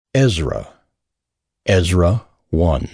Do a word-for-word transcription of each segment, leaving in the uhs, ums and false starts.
Ezra. Ezra one.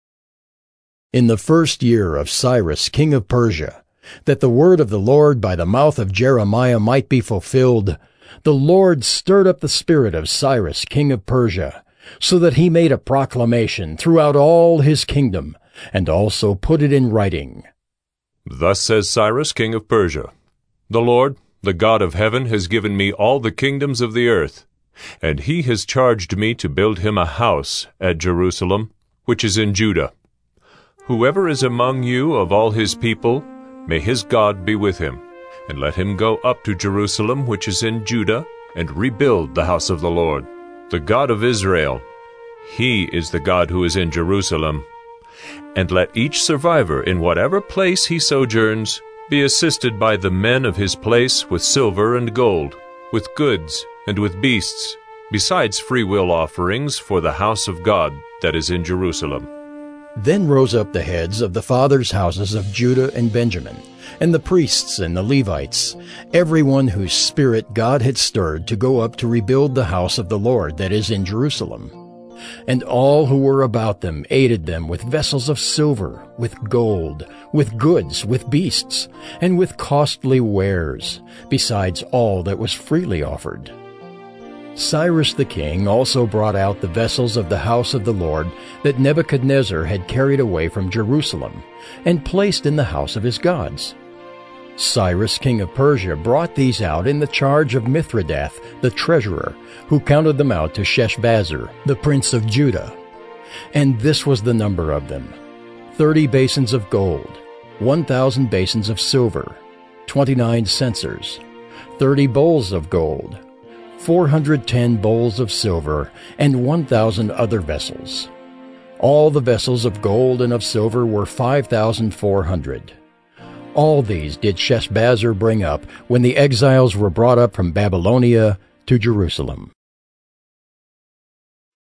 In the first year of Cyrus king of Persia, that the word of the Lord by the mouth of Jeremiah might be fulfilled, the Lord stirred up the spirit of Cyrus king of Persia, so that he made a proclamation throughout all his kingdom, and also put it in writing. Thus says Cyrus king of Persia, The Lord, the God of heaven, has given me all the kingdoms of the earth, and he has charged me to build him a house at Jerusalem, which is in Judah. Whoever is among you of all his people, may his God be with him, and let him go up to Jerusalem, which is in Judah, and rebuild the house of the Lord, the God of Israel. He is the God who is in Jerusalem. And let each survivor in whatever place he sojourns be assisted by the men of his place with silver and gold, with goods and with beasts, besides freewill offerings for the house of God that is in Jerusalem. Then rose up the heads of the fathers' houses of Judah and Benjamin, and the priests and the Levites, everyone whose spirit God had stirred to go up to rebuild the house of the Lord that is in Jerusalem. And all who were about them aided them with vessels of silver, with gold, with goods, with beasts, and with costly wares, besides all that was freely offered. Cyrus the king also brought out the vessels of the house of the Lord that Nebuchadnezzar had carried away from Jerusalem, and placed in the house of his gods. Cyrus king of Persia brought these out in the charge of Mithredath the treasurer, who counted them out to Sheshbazzar, the prince of Judah. And this was the number of them: thirty basins of gold, one thousand basins of silver, twenty-nine censers, thirty bowls of gold, four hundred ten bowls of silver, and one thousand other vessels. All the vessels of gold and of silver were five thousand four hundred. All these did Sheshbazzar bring up when the exiles were brought up from Babylonia to Jerusalem.